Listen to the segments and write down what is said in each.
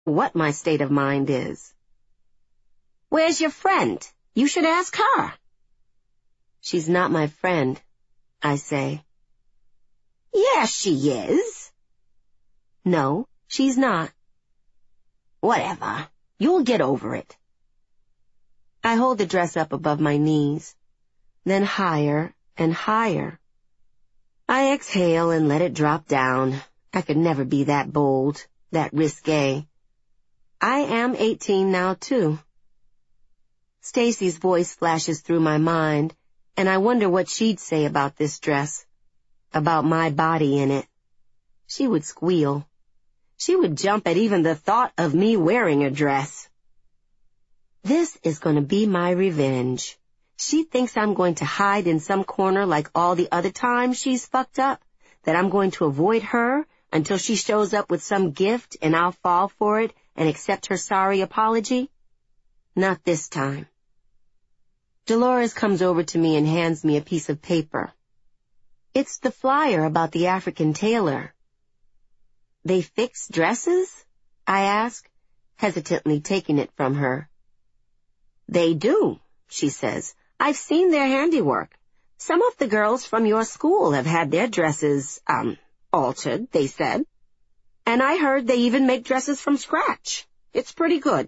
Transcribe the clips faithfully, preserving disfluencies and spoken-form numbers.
what my state of mind is. Where's your friend? You should ask her. She's not my friend, I say. Yeah, she is. No, she's not. Whatever. You'll get over it. I hold the dress up above my knees, then higher and higher. I exhale and let it drop down. I could never be that bold, that risque. I am eighteen now, too. Stacy's voice flashes through my mind, and I wonder what she'd say about this dress, about my body in it. She would squeal. She would jump at even the thought of me wearing a dress. This is going to be my revenge. She thinks I'm going to hide in some corner like all the other times she's fucked up, that I'm going to avoid her until she shows up with some gift and I'll fall for it and accept her sorry apology. Not this time. Dolores comes over to me and hands me a piece of paper. It's the flyer about the African tailor. They fix dresses? I ask, hesitantly taking it from her. They do, she says. I've seen their handiwork. Some of the girls from your school have had their dresses, um, altered, they said. And I heard they even make dresses from scratch. It's pretty good.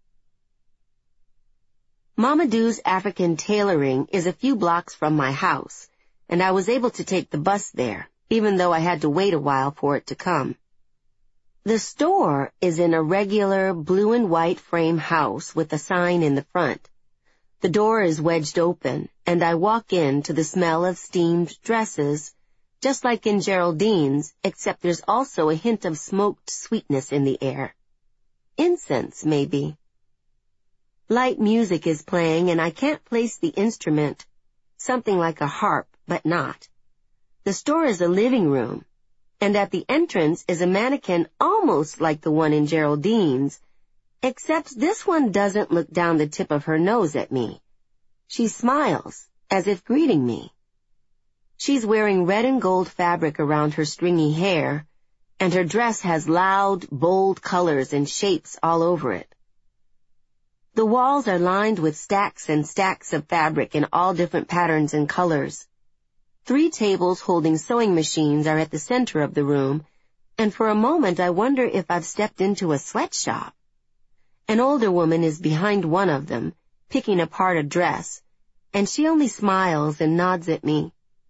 Mamadou's African Tailoring is a few blocks from my house, and I was able to take the bus there, even though I had to wait a while for it to come. The store is in a regular blue and white frame house with a sign in the front. The door is wedged open, and I walk in to the smell of steamed dresses, just like in Geraldine's, except there's also a hint of smoked sweetness in the air. Incense, maybe. Light music is playing, and I can't place the instrument. Something like a harp, but not. The store is a living room, and at the entrance is a mannequin almost like the one in Geraldine's, except this one doesn't look down the tip of her nose at me. She smiles, as if greeting me. She's wearing red and gold fabric around her stringy hair, and her dress has loud, bold colors and shapes all over it. The walls are lined with stacks and stacks of fabric in all different patterns and colors. Three tables holding sewing machines are at the center of the room, and for a moment I wonder if I've stepped into a sweatshop. An older woman is behind one of them, picking apart a dress, and she only smiles and nods at me.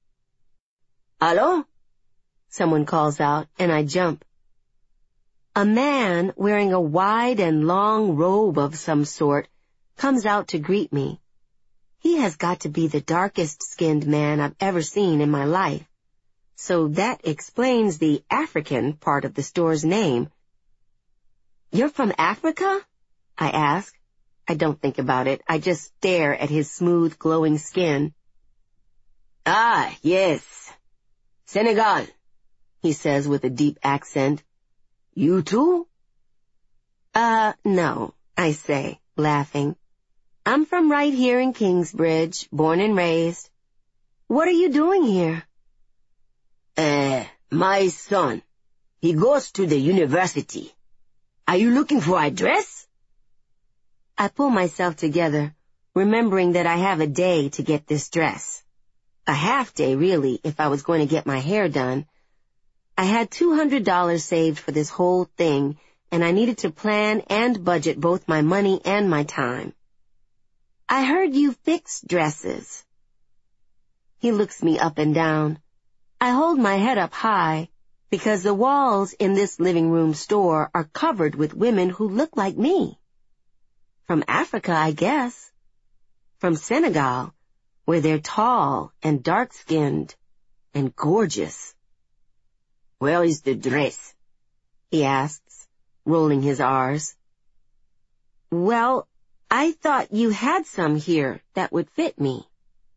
Hello? Someone calls out, and I jump. A man wearing a wide and long robe of some sort comes out to greet me. He has got to be the darkest-skinned man I've ever seen in my life. So that explains the African part of the store's name. You're from Africa? I ask. I don't think about it. I just stare at his smooth, glowing skin. Ah, yes. Senegal, he says with a deep accent. You too? Uh, no, I say, laughing. I'm from right here in Kingsbridge, born and raised. What are you doing here? Uh, my son. He goes to the university. Are you looking for a dress? I pull myself together, remembering that I have a day to get this dress. A half day, really, if I was going to get my hair done. I had two hundred dollars saved for this whole thing, and I needed to plan and budget both my money and my time. I heard you fix dresses. He looks me up and down. I hold my head up high, because the walls in this living room store are covered with women who look like me. From Africa, I guess. From Senegal, where they're tall and dark-skinned and gorgeous. Where is the dress? He asks, rolling his R's. Well, I thought you had some here that would fit me.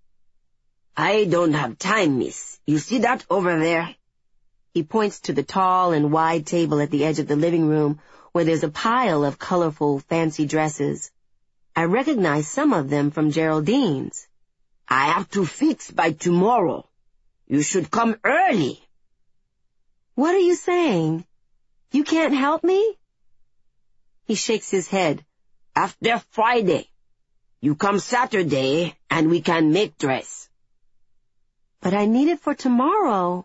I don't have time, miss. You see that over there? He points to the tall and wide table at the edge of the living room where there's a pile of colorful, fancy dresses. I recognize some of them from Geraldine's. I have to fix by tomorrow. You should come early. What are you saying? You can't help me? He shakes his head. After Friday. You come Saturday, and we can make dress. But I need it for tomorrow.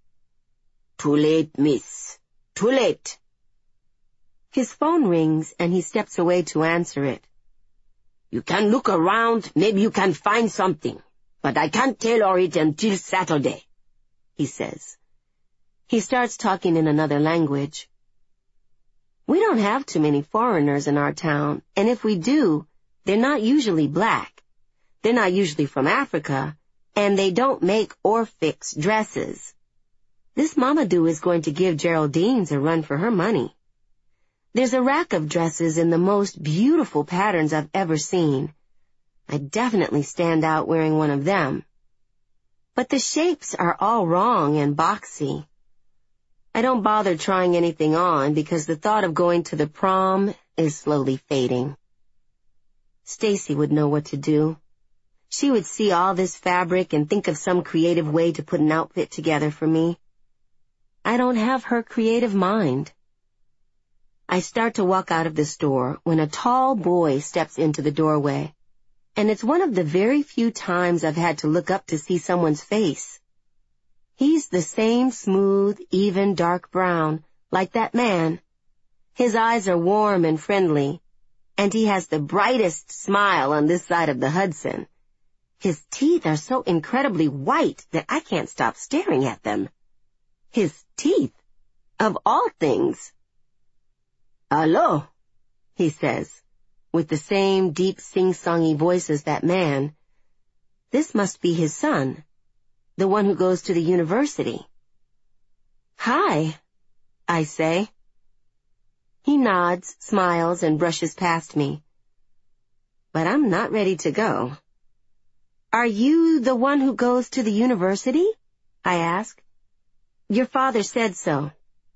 Too late, miss. Too late. His phone rings, and he steps away to answer it. You can look around, maybe you can find something, but I can't tailor it until Saturday, he says. He starts talking in another language. We don't have too many foreigners in our town, and if we do, they're not usually black. They're not usually from Africa, and they don't make or fix dresses. This Mamadou is going to give Geraldine's a run for her money. There's a rack of dresses in the most beautiful patterns I've ever seen. I definitely stand out wearing one of them. But the shapes are all wrong and boxy. I don't bother trying anything on because the thought of going to the prom is slowly fading. Stacy would know what to do. She would see all this fabric and think of some creative way to put an outfit together for me. I don't have her creative mind. I start to walk out of the store when a tall boy steps into the doorway, and it's one of the very few times I've had to look up to see someone's face. He's the same smooth, even dark brown, like that man. His eyes are warm and friendly, and he has the brightest smile on this side of the Hudson. His teeth are so incredibly white that I can't stop staring at them. His teeth, of all things. Hello, he says, with the same deep sing-songy voice as that man. This must be his son, the one who goes to the university. Hi, I say. He nods, smiles, and brushes past me. But I'm not ready to go. Are you the one who goes to the university? I ask. Your father said so.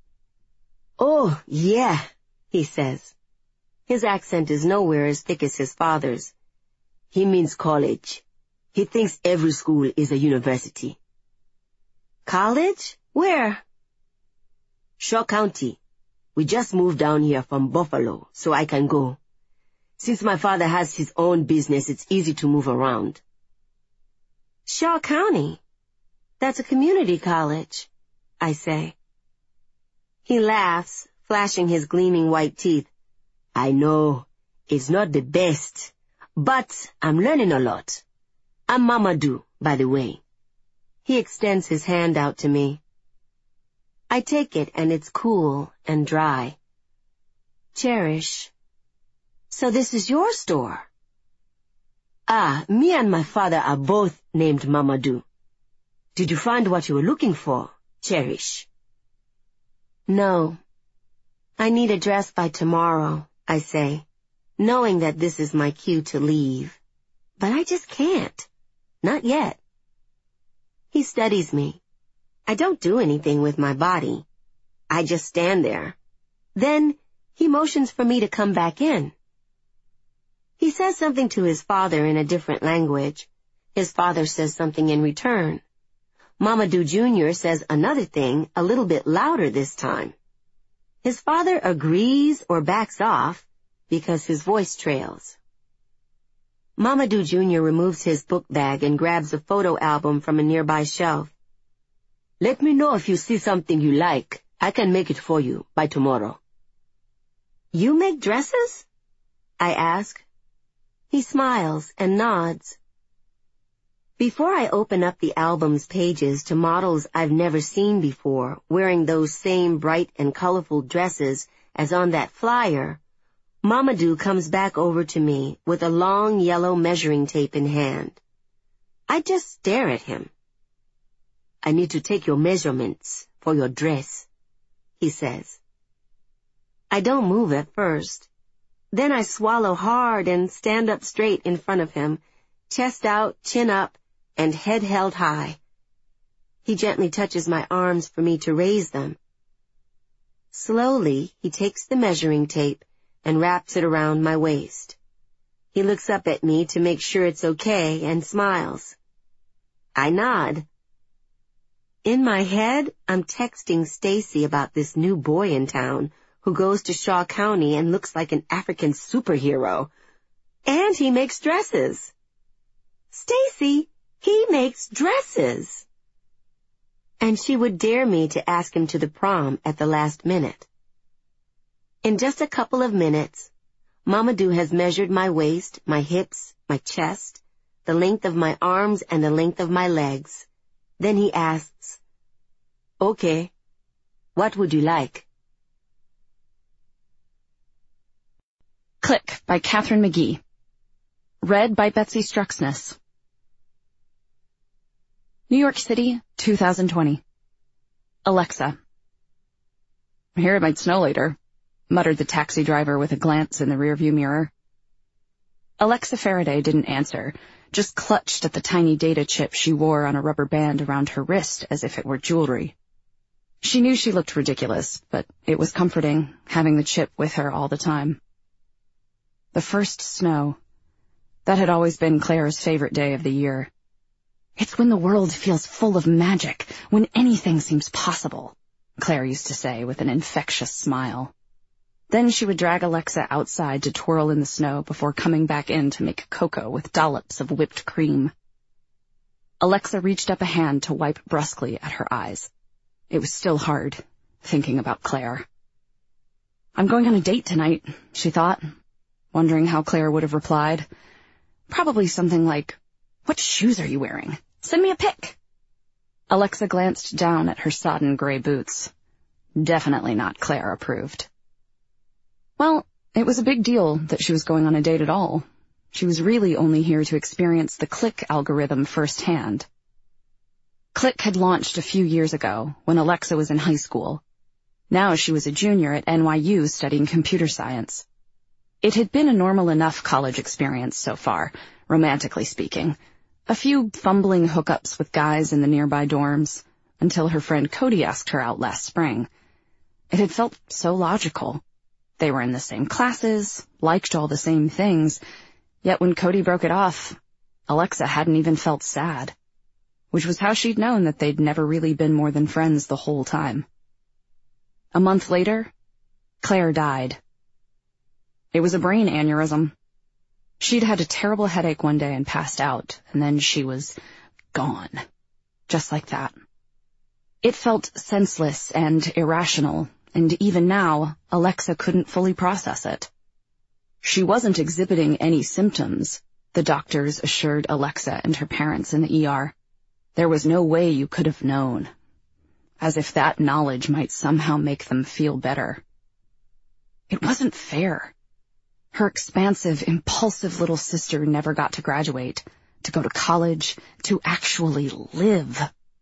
Oh, yeah, he says. His accent is nowhere as thick as his father's. He means college. He thinks every school is a university. College? Where? Shaw County. We just moved down here from Buffalo, so I can go. Since my father has his own business, it's easy to move around. Shaw County? That's a community college, I say. He laughs, flashing his gleaming white teeth. I know, it's not the best, but I'm learning a lot. I'm Mamadou, by the way. He extends his hand out to me. I take it, and it's cool and dry. Cherish. So this is your store? Ah, me and my father are both named Mamadou. Did you find what you were looking for, Cherish? No. I need a dress by tomorrow, I say, knowing that this is my cue to leave. But I just can't. Not yet. He studies me. I don't do anything with my body. I just stand there. Then he motions for me to come back in. He says something to his father in a different language. His father says something in return. Mamadou Junior says another thing a little bit louder this time. His father agrees or backs off because his voice trails. Mamadou Junior removes his book bag and grabs a photo album from a nearby shelf. Let me know if you see something you like. I can make it for you by tomorrow. You make dresses? I ask. He smiles and nods. Before I open up the album's pages to models I've never seen before, wearing those same bright and colorful dresses as on that flyer, Mamadou comes back over to me with a long yellow measuring tape in hand. I just stare at him. I need to take your measurements for your dress, he says. I don't move at first. Then I swallow hard and stand up straight in front of him, chest out, chin up, and head held high. He gently touches my arms for me to raise them. Slowly, he takes the measuring tape and wraps it around my waist. He looks up at me to make sure it's okay and smiles. I nod. In my head, I'm texting Stacy about this new boy in town who goes to Shaw County and looks like an African superhero. And he makes dresses. Stacy, he makes dresses. And she would dare me to ask him to the prom at the last minute. In just a couple of minutes, Mamadou has measured my waist, my hips, my chest, the length of my arms and the length of my legs. Then he asks, "Okay, what would you like?" Click by Katharine McGee. Read by Betsy Struxness. New York City, two thousand twenty. Alexa. "I hear it might snow later," muttered the taxi driver with a glance in the rearview mirror. Alexa Faraday didn't answer, just clutched at the tiny data chip she wore on a rubber band around her wrist as if it were jewelry. She knew she looked ridiculous, but it was comforting, having the chip with her all the time. The first snow. That had always been Claire's favorite day of the year. "It's when the world feels full of magic, when anything seems possible," Claire used to say with an infectious smile. Then she would drag Alexa outside to twirl in the snow before coming back in to make cocoa with dollops of whipped cream. Alexa reached up a hand to wipe brusquely at her eyes. It was still hard, thinking about Claire. "I'm going on a date tonight," she thought, wondering how Claire would have replied. Probably something like, "What shoes are you wearing? Send me a pic." Alexa glanced down at her sodden gray boots. Definitely not Claire approved. Well, it was a big deal that she was going on a date at all. She was really only here to experience the Click algorithm firsthand. Click had launched a few years ago, when Alexa was in high school. Now she was a junior at N Y U studying computer science. It had been a normal enough college experience so far, romantically speaking. A few fumbling hookups with guys in the nearby dorms, until her friend Cody asked her out last spring. It had felt so logical. They were in the same classes, liked all the same things, yet when Cody broke it off, Alexa hadn't even felt sad, which was how she'd known that they'd never really been more than friends the whole time. A month later, Claire died. It was a brain aneurysm. She'd had a terrible headache one day and passed out, and then she was gone. Just like that. It felt senseless and irrational, and even now, Alexa couldn't fully process it. She wasn't exhibiting any symptoms, the doctors assured Alexa and her parents in the E R. There was no way you could have known. As if that knowledge might somehow make them feel better. It wasn't fair. Her expansive, impulsive little sister never got to graduate, to go to college, to actually live.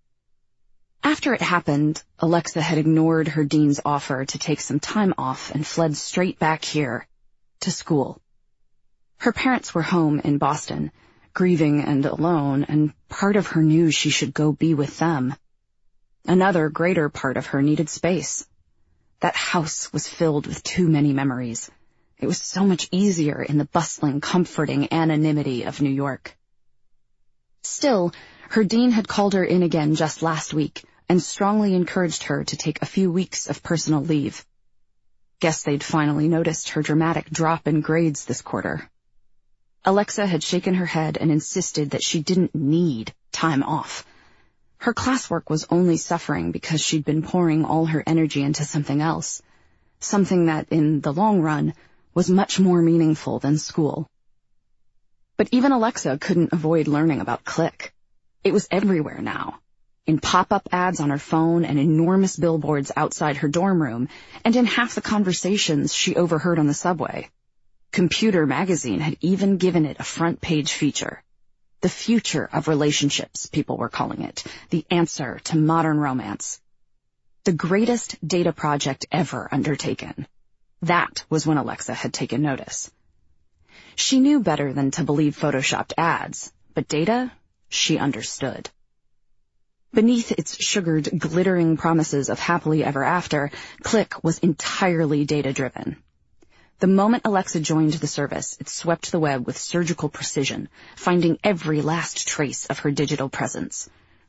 After it happened, Alexa had ignored her dean's offer to take some time off and fled straight back here, to school. Her parents were home in Boston, grieving and alone, and part of her knew she should go be with them. Another, greater part of her needed space. That house was filled with too many memories. It was so much easier in the bustling, comforting anonymity of New York. Still, her dean had called her in again just last week and strongly encouraged her to take a few weeks of personal leave. Guess they'd finally noticed her dramatic drop in grades this quarter. Alexa had shaken her head and insisted that she didn't need time off. Her classwork was only suffering because she'd been pouring all her energy into something else, something that, in the long run, was much more meaningful than school. But even Alexa couldn't avoid learning about Click. It was everywhere now, in pop-up ads on her phone and enormous billboards outside her dorm room, and in half the conversations she overheard on the subway. Computer Magazine had even given it a front-page feature. The future of relationships, people were calling it, the answer to modern romance. The greatest data project ever undertaken. That was when Alexa had taken notice. She knew better than to believe photoshopped ads, but data, she understood. Beneath its sugared, glittering promises of happily ever after, Click was entirely data-driven. The moment Alexa joined the service, it swept the web with surgical precision, finding every last trace of her digital presence.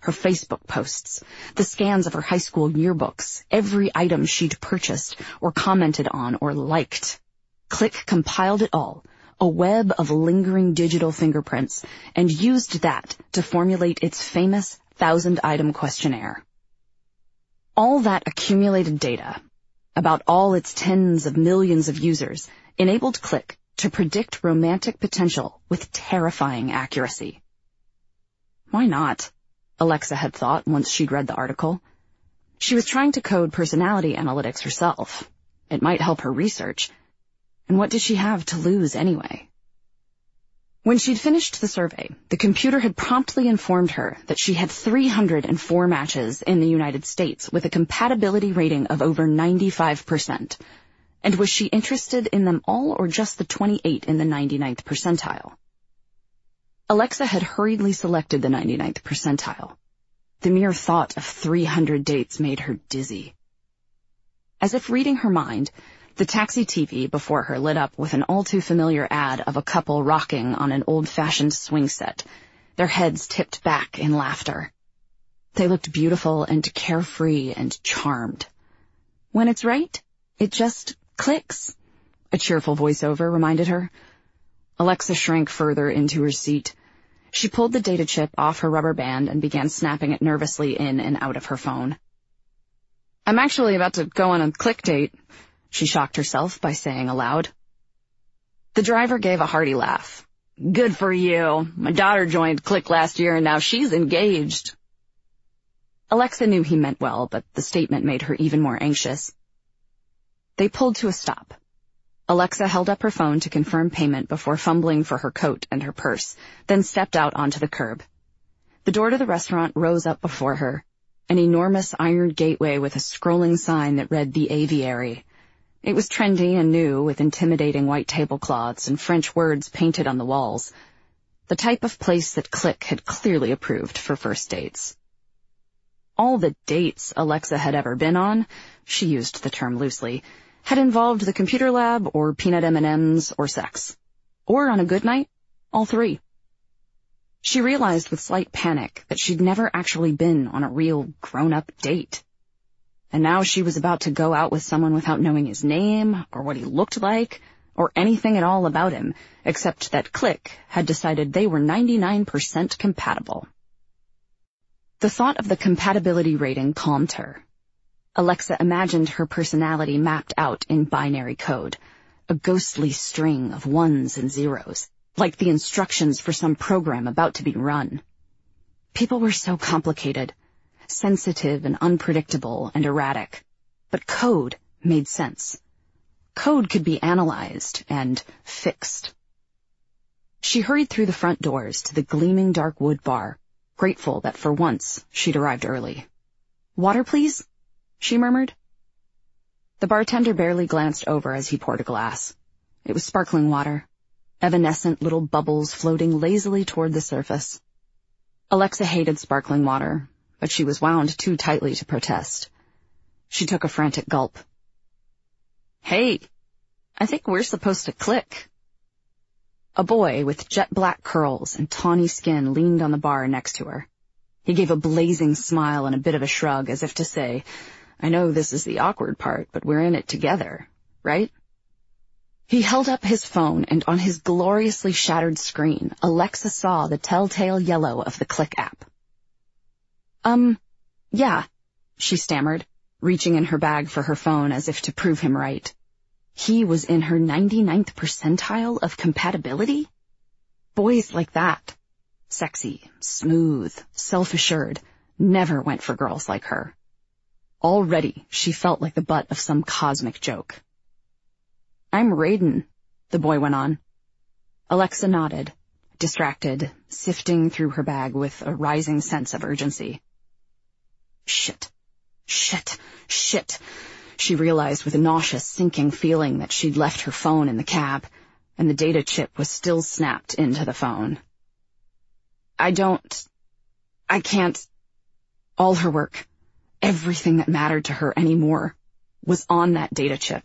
her Facebook posts, the scans of her high school yearbooks, every item she'd purchased or commented on or liked. Click compiled it all, a web of lingering digital fingerprints, and used that to formulate its famous thousand-item questionnaire. All that accumulated data, about all its tens of millions of users, enabled Click to predict romantic potential with terrifying accuracy. Why not? Alexa had thought once she'd read the article. She was trying to code personality analytics herself. It might help her research. And what did she have to lose anyway? When she'd finished the survey, the computer had promptly informed her that she had three hundred four matches in the United States with a compatibility rating of over ninety-five percent. And was she interested in them all or just the twenty-eight in the ninety-ninth percentile? Alexa had hurriedly selected the ninety-ninth percentile. The mere thought of three hundred dates made her dizzy. As if reading her mind, the taxi T V before her lit up with an all-too-familiar ad of a couple rocking on an old-fashioned swing set, their heads tipped back in laughter. They looked beautiful and carefree and charmed. When it's right, it just clicks, a cheerful voiceover reminded her. Alexa shrank further into her seat. She pulled the data chip off her rubber band and began snapping it nervously in and out of her phone. I'm actually about to go on a Click date, she shocked herself by saying aloud. The driver gave a hearty laugh. Good for you. My daughter joined Click last year and now she's engaged. Alexa knew he meant well, but the statement made her even more anxious. They pulled to a stop. Alexa held up her phone to confirm payment before fumbling for her coat and her purse, then stepped out onto the curb. The door to the restaurant rose up before her, an enormous iron gateway with a scrolling sign that read The Aviary. It was trendy and new, with intimidating white tablecloths and French words painted on the walls. The type of place that Click had clearly approved for first dates. All the dates Alexa had ever been on, she used the term loosely, had involved the computer lab or peanut M and M's or sex. Or on a good night, all three. She realized with slight panic that she'd never actually been on a real grown-up date. And now she was about to go out with someone without knowing his name or what he looked like or anything at all about him, except that Click had decided they were ninety-nine percent compatible. The thought of the compatibility rating calmed her. Alexa imagined her personality mapped out in binary code, a ghostly string of ones and zeros, like the instructions for some program about to be run. People were so complicated, sensitive and unpredictable and erratic, but code made sense. Code could be analyzed and fixed. She hurried through the front doors to the gleaming dark wood bar, grateful that for once she'd arrived early. Water, please? She murmured. The bartender barely glanced over as he poured a glass. It was sparkling water, evanescent little bubbles floating lazily toward the surface. Alexa hated sparkling water, but she was wound too tightly to protest. She took a frantic gulp. Hey, I think we're supposed to click. A boy with jet-black curls and tawny skin leaned on the bar next to her. He gave a blazing smile and a bit of a shrug as if to say, I know this is the awkward part, but we're in it together, right? He held up his phone, and on his gloriously shattered screen, Alexa saw the telltale yellow of the Click app. Um, yeah, she stammered, reaching in her bag for her phone as if to prove him right. He was in her ninety-ninth percentile of compatibility? Boys like that, sexy, smooth, self-assured, never went for girls like her. Already, she felt like the butt of some cosmic joke. I'm Raiden, the boy went on. Alexa nodded, distracted, sifting through her bag with a rising sense of urgency. Shit, shit, shit. She realized with a nauseous, sinking feeling that she'd left her phone in the cab, and the data chip was still snapped into the phone. I don't... I can't... All her work, everything that mattered to her anymore, was on that data chip.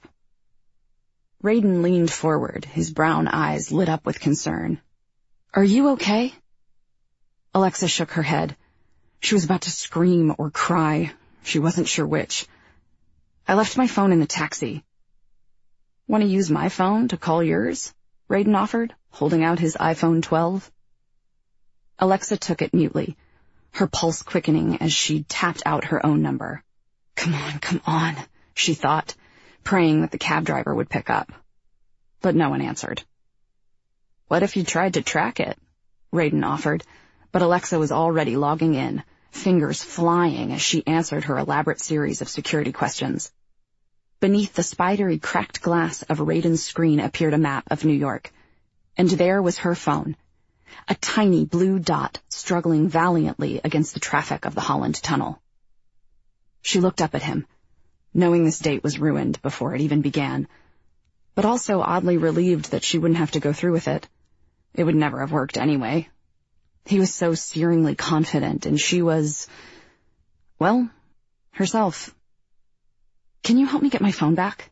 Raiden leaned forward, his brown eyes lit up with concern. Are you okay? Alexa shook her head. She was about to scream or cry. She wasn't sure which. I left my phone in the taxi. Want to use my phone to call yours? Raiden offered, holding out his iPhone twelve. Alexa took it mutely, her pulse quickening as she tapped out her own number. Come on, come on, she thought, praying that the cab driver would pick up. But no one answered. What if you tried to track it? Raiden offered, but Alexa was already logging in, fingers flying as she answered her elaborate series of security questions. Beneath the spidery cracked glass of Raiden's screen appeared a map of New York, and there was her phone, a tiny blue dot struggling valiantly against the traffic of the Holland Tunnel. She looked up at him, knowing this date was ruined before it even began, but also oddly relieved that she wouldn't have to go through with it. It would never have worked anyway. He was so searingly confident, and she was, well, herself. Can you help me get my phone back?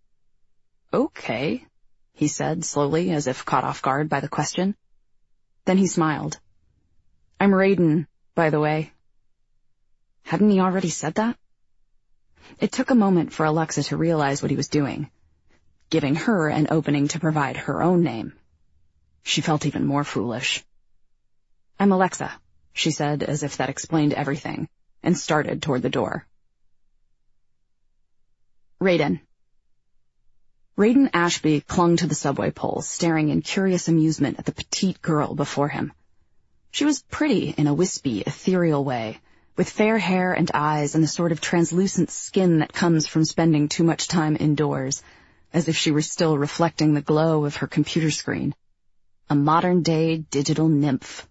Okay, he said slowly, as if caught off guard by the question. Then he smiled. I'm Raiden, by the way. Hadn't he already said that? It took a moment for Alexa to realize what he was doing, giving her an opening to provide her own name. She felt even more foolish. I'm Alexa, she said, as if that explained everything, and started toward the door. Raiden. Raiden Ashby clung to the subway pole, staring in curious amusement at the petite girl before him. She was pretty in a wispy, ethereal way, with fair hair and eyes and the sort of translucent skin that comes from spending too much time indoors, as if she were still reflecting the glow of her computer screen. A modern-day digital nymph.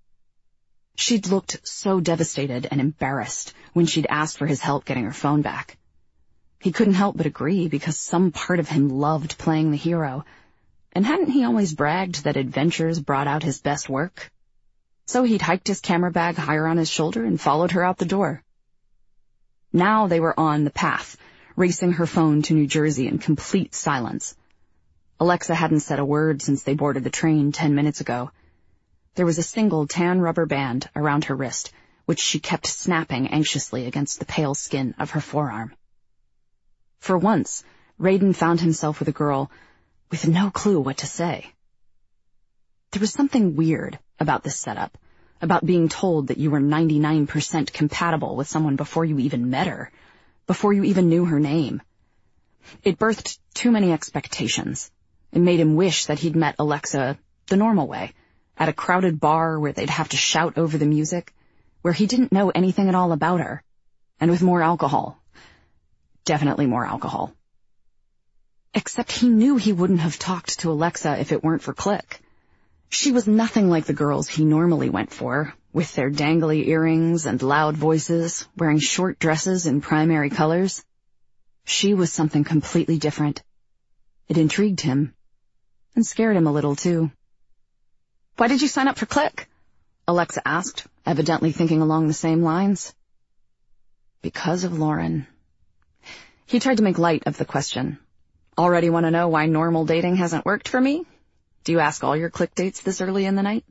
She'd looked so devastated and embarrassed when she'd asked for his help getting her phone back. He couldn't help but agree because some part of him loved playing the hero, and hadn't he always bragged that adventures brought out his best work? So he'd hiked his camera bag higher on his shoulder and followed her out the door. Now they were on the path, racing her phone to New Jersey in complete silence. Alexa hadn't said a word since they boarded the train ten minutes ago. There was a single tan rubber band around her wrist, which she kept snapping anxiously against the pale skin of her forearm. For once, Raiden found himself with a girl with no clue what to say. There was something weird about this setup, about being told that you were ninety-nine percent compatible with someone before you even met her, before you even knew her name. It birthed too many expectations. It made him wish that he'd met Alexa the normal way, at a crowded bar where they'd have to shout over the music, where he didn't know anything at all about her, and with more alcohol. Definitely more alcohol. Except he knew he wouldn't have talked to Alexa if it weren't for Click. She was nothing like the girls he normally went for, with their dangly earrings and loud voices, wearing short dresses in primary colors. She was something completely different. It intrigued him, and scared him a little, too. Why did you sign up for Click? Alexa asked, evidently thinking along the same lines. Because of Lauren. He tried to make light of the question. Already want to know why normal dating hasn't worked for me? Do you ask all your Click dates this early in the night?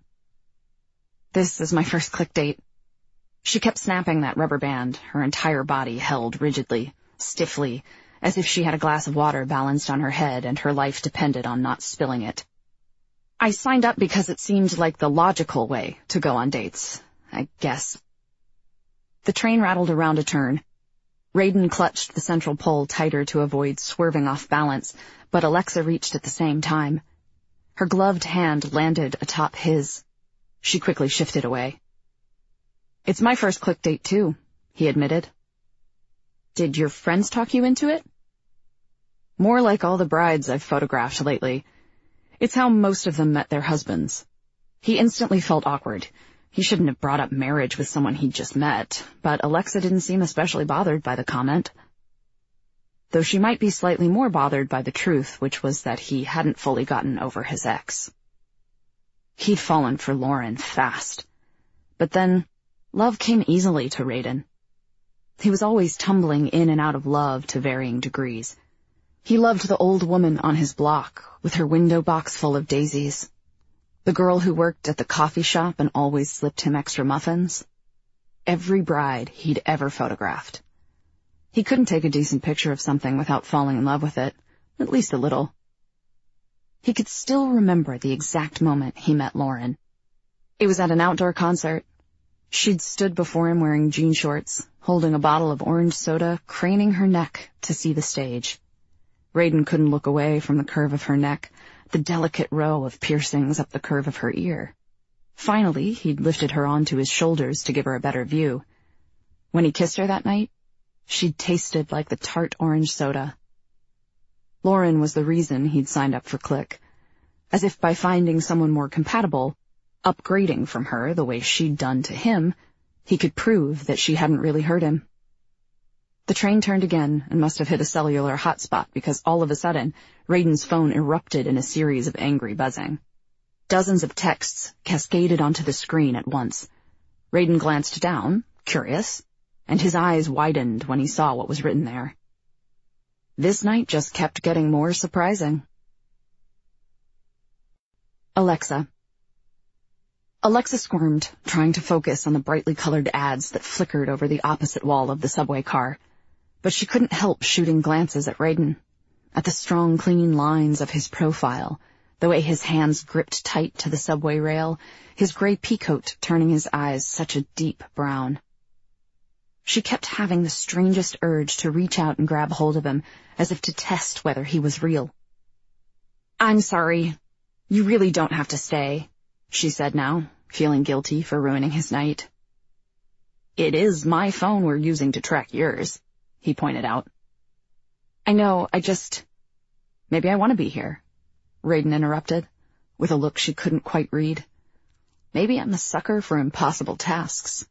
This is my first Click date. She kept snapping that rubber band, her entire body held rigidly, stiffly, as if she had a glass of water balanced on her head and her life depended on not spilling it. I signed up because it seemed like the logical way to go on dates, I guess. The train rattled around a turn. Raiden clutched the central pole tighter to avoid swerving off balance, but Alexa reached at the same time. Her gloved hand landed atop his. She quickly shifted away. It's my first Click date, too, he admitted. Did your friends talk you into it? More like all the brides I've photographed lately. It's how most of them met their husbands. He instantly felt awkward. He shouldn't have brought up marriage with someone he'd just met, but Alexa didn't seem especially bothered by the comment. Though she might be slightly more bothered by the truth, which was that he hadn't fully gotten over his ex. He'd fallen for Lauren fast. But then, love came easily to Raiden. He was always tumbling in and out of love to varying degrees. He loved the old woman on his block, with her window box full of daisies. The girl who worked at the coffee shop and always slipped him extra muffins. every bride he'd ever photographed. He couldn't take a decent picture of something without falling in love with it, at least a little. He could still remember the exact moment he met Lauren. It was at an outdoor concert. She'd stood before him wearing jean shorts, holding a bottle of orange soda, craning her neck to see the stage. Raiden couldn't look away from the curve of her neck, the delicate row of piercings up the curve of her ear. Finally, he'd lifted her onto his shoulders to give her a better view. When he kissed her that night, she'd tasted like the tart orange soda. Lauren was the reason he'd signed up for Click, as if by finding someone more compatible, upgrading from her the way she'd done to him, he could prove that she hadn't really hurt him. The train turned again and must have hit a cellular hotspot because all of a sudden, Raiden's phone erupted in a series of angry buzzing. Dozens of texts cascaded onto the screen at once. Raiden glanced down, curious, and his eyes widened when he saw what was written there. This night just kept getting more surprising. Alexa. Alexa squirmed, trying to focus on the brightly colored ads that flickered over the opposite wall of the subway car, but she couldn't help shooting glances at Raiden, at the strong, clean lines of his profile, the way his hands gripped tight to the subway rail, his gray peacoat turning his eyes such a deep brown. She kept having the strangest urge to reach out and grab hold of him, as if to test whether he was real. "I'm sorry. You really don't have to stay," she said now, feeling guilty for ruining his night. "It is my phone we're using to track yours," he pointed out. "I know, I just... Maybe I want to be here," Raiden interrupted, with a look she couldn't quite read. "Maybe I'm a sucker for impossible tasks."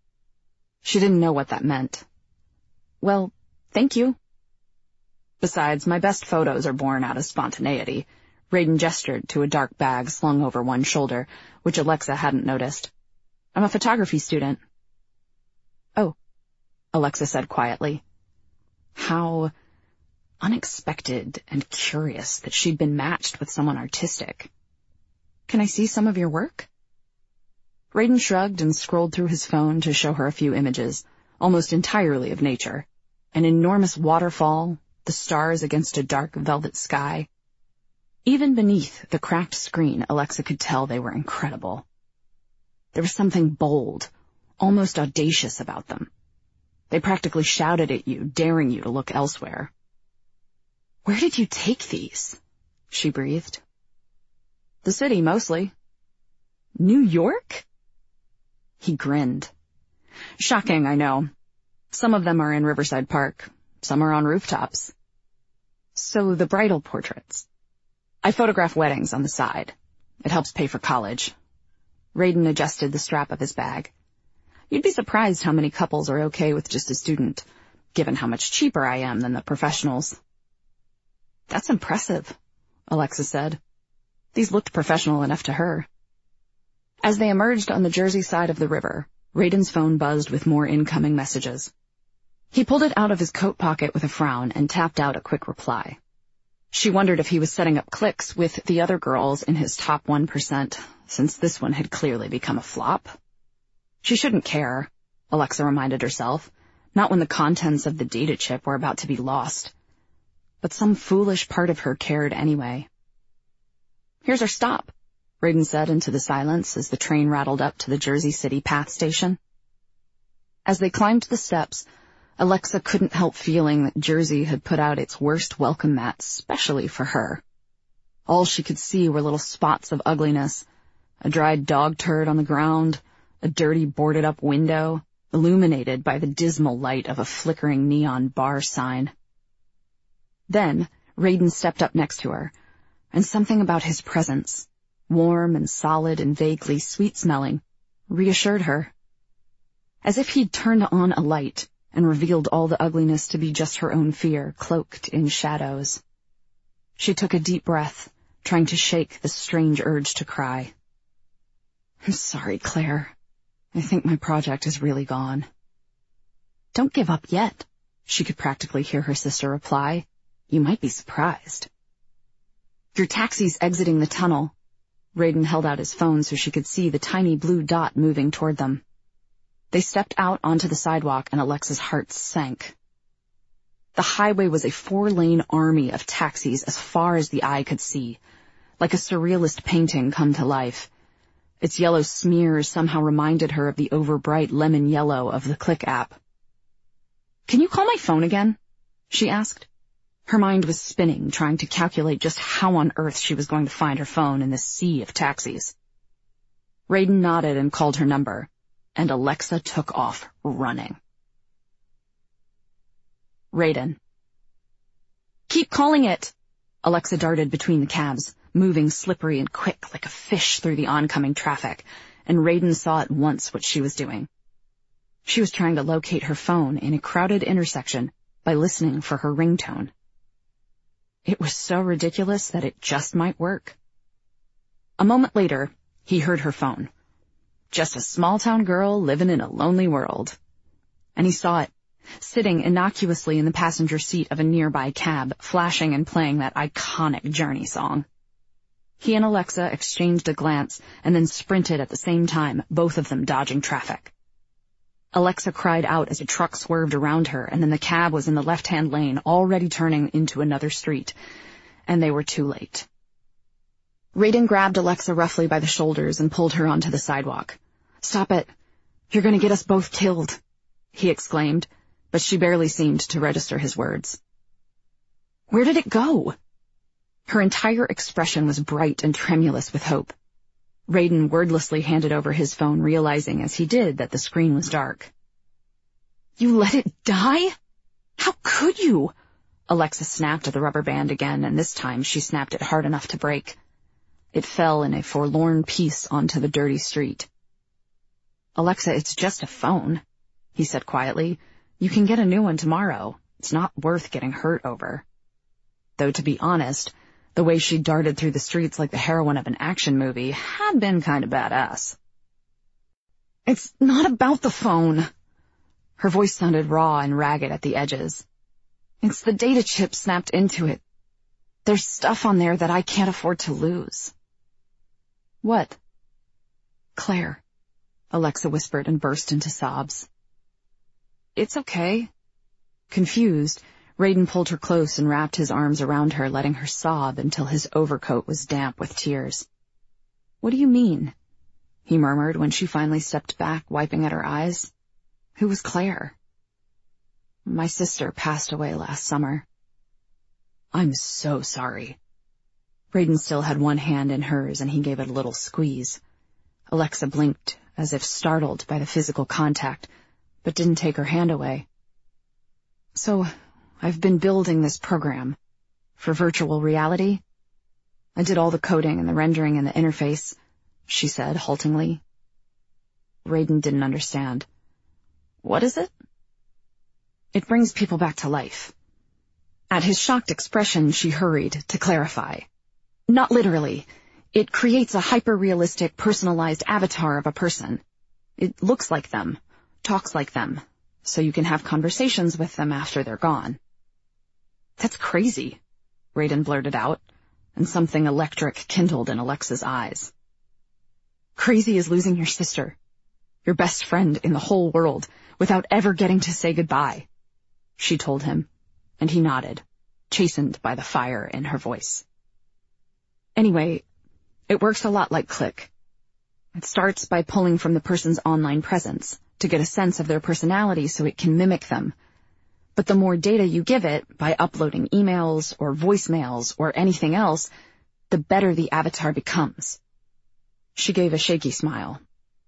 She didn't know what that meant. "Well, thank you." "Besides, my best photos are born out of spontaneity." Raiden gestured to a dark bag slung over one shoulder, which Alexa hadn't noticed. "I'm a photography student." "Oh," Alexa said quietly. How unexpected and curious that she'd been matched with someone artistic. "Can I see some of your work?" Raiden shrugged and scrolled through his phone to show her a few images, almost entirely of nature. An enormous waterfall, the stars against a dark velvet sky. Even beneath the cracked screen, Alexa could tell they were incredible. There was something bold, almost audacious about them. They practically shouted at you, daring you to look elsewhere. "Where did you take these?" she breathed. "The city, mostly." "New York?" He grinned. "Shocking, I know. Some of them are in Riverside Park. Some are on rooftops." "So the bridal portraits." "I photograph weddings on the side. It helps pay for college." Raiden adjusted the strap of his bag. "You'd be surprised how many couples are okay with just a student, given how much cheaper I am than the professionals." "That's impressive," Alexa said. These looked professional enough to her. As they emerged on the Jersey side of the river, Raiden's phone buzzed with more incoming messages. He pulled it out of his coat pocket with a frown and tapped out a quick reply. She wondered if he was setting up clicks with the other girls in his top one percent, since this one had clearly become a flop. She shouldn't care, Alexa reminded herself, not when the contents of the data chip were about to be lost. But some foolish part of her cared anyway. "Here's our stop," Raiden said into the silence as the train rattled up to the Jersey City Path station. As they climbed the steps, Alexa couldn't help feeling that Jersey had put out its worst welcome mat specially for her. All she could see were little spots of ugliness, a dried dog turd on the ground, a dirty boarded-up window, illuminated by the dismal light of a flickering neon bar sign. Then Raiden stepped up next to her, and something about his presence, warm and solid and vaguely sweet-smelling, reassured her. As if he'd turned on a light and revealed all the ugliness to be just her own fear, cloaked in shadows. She took a deep breath, trying to shake the strange urge to cry. "I'm sorry, Claire. I think my project is really gone." "Don't give up yet," she could practically hear her sister reply. "You might be surprised." "Your taxi's exiting the tunnel." Raiden held out his phone so she could see the tiny blue dot moving toward them. They stepped out onto the sidewalk and Alexa's heart sank. The highway was a four-lane army of taxis as far as the eye could see, like a surrealist painting come to life. Its yellow smears somehow reminded her of the overbright lemon yellow of the Click app. "Can you call my phone again?" she asked. Her mind was spinning, trying to calculate just how on earth she was going to find her phone in this sea of taxis. Raiden nodded and called her number, and Alexa took off running. Raiden. "Keep calling it!" Alexa darted between the cabs, moving slippery and quick like a fish through the oncoming traffic, and Raiden saw at once what she was doing. She was trying to locate her phone in a crowded intersection by listening for her ringtone. It was so ridiculous that it just might work. A moment later, he heard her phone. Just a small-town girl living in a lonely world. And he saw it, sitting innocuously in the passenger seat of a nearby cab, flashing and playing that iconic Journey song. He and Alexa exchanged a glance and then sprinted at the same time, both of them dodging traffic. Alexa cried out as a truck swerved around her, and then the cab was in the left-hand lane, already turning into another street, and they were too late. Raiden grabbed Alexa roughly by the shoulders and pulled her onto the sidewalk. "Stop it. You're going to get us both killed," he exclaimed, but she barely seemed to register his words. "Where did it go?" Her entire expression was bright and tremulous with hope. Raiden wordlessly handed over his phone, realizing as he did that the screen was dark. "You let it die? How could you?" Alexa snapped at the rubber band again, and this time she snapped it hard enough to break. It fell in a forlorn piece onto the dirty street. "Alexa, it's just a phone," he said quietly. "You can get a new one tomorrow. It's not worth getting hurt over." Though, to be honest, the way she darted through the streets like the heroine of an action movie had been kind of badass. "It's not about the phone." Her voice sounded raw and ragged at the edges. "It's the data chip snapped into it. There's stuff on there that I can't afford to lose." "What?" "Claire," Alexa whispered and burst into sobs. "It's okay." Confused, Raiden pulled her close and wrapped his arms around her, letting her sob until his overcoat was damp with tears. "What do you mean?" he murmured when she finally stepped back, wiping at her eyes. "Who was Claire?" "My sister passed away last summer." "I'm so sorry." Raiden still had one hand in hers, and he gave it a little squeeze. Alexa blinked, as if startled by the physical contact, but didn't take her hand away. "So, I've been building this program for virtual reality. I did all the coding and the rendering and the interface," she said haltingly. Raiden didn't understand. "What is it?" "It brings people back to life." At his shocked expression, she hurried to clarify. "Not literally. It creates a hyper-realistic, personalized avatar of a person. It looks like them, talks like them, so you can have conversations with them after they're gone." "That's crazy," Raiden blurted out, and something electric kindled in Alexa's eyes. "Crazy as losing your sister, your best friend in the whole world, without ever getting to say goodbye," she told him, and he nodded, chastened by the fire in her voice. "Anyway, it works a lot like Click. It starts by pulling from the person's online presence to get a sense of their personality so it can mimic them. But the more data you give it, by uploading emails or voicemails or anything else, the better the avatar becomes." She gave a shaky smile.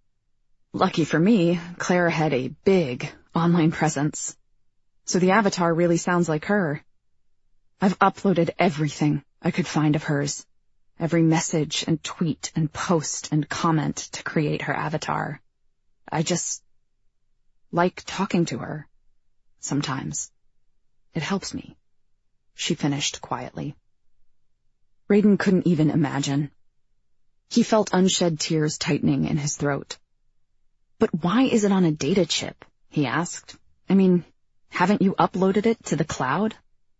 "Lucky for me, Claire had a big online presence. So the avatar really sounds like her. I've uploaded everything I could find of hers, every message and tweet and post and comment to create her avatar. I just like talking to her. Sometimes. It helps me," she finished quietly. Raiden couldn't even imagine. He felt unshed tears tightening in his throat. "But why is it on a data chip?" he asked. "I mean, haven't you uploaded it to the cloud?"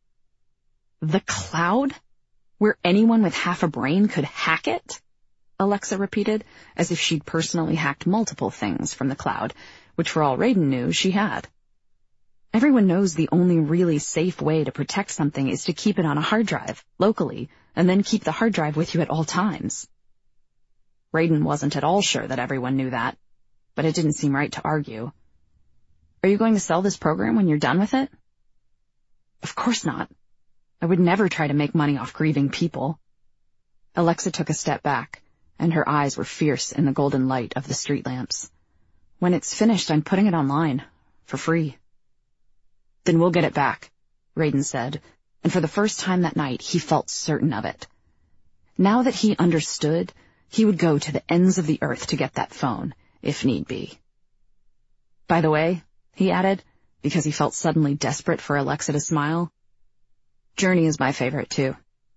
"The cloud? Where anyone with half a brain could hack it?" Alexa repeated, as if she'd personally hacked multiple things from the cloud, which for all Raiden knew, she had. Everyone knows the only really safe way to protect something is to keep it on a hard drive, locally, and then keep the hard drive with you at all times. Raiden wasn't at all sure that everyone knew that, but it didn't seem right to argue. Are you going to sell this program when you're done with it? Of course not. I would never try to make money off grieving people. Alexa took a step back, and her eyes were fierce in the golden light of the street lamps. When it's finished, I'm putting it online, for free. Then we'll get it back, Raiden said, and for the first time that night, he felt certain of it. Now that he understood, he would go to the ends of the earth to get that phone, if need be. By the way, he added, because he felt suddenly desperate for Alexa to smile, Journey is my favorite, too.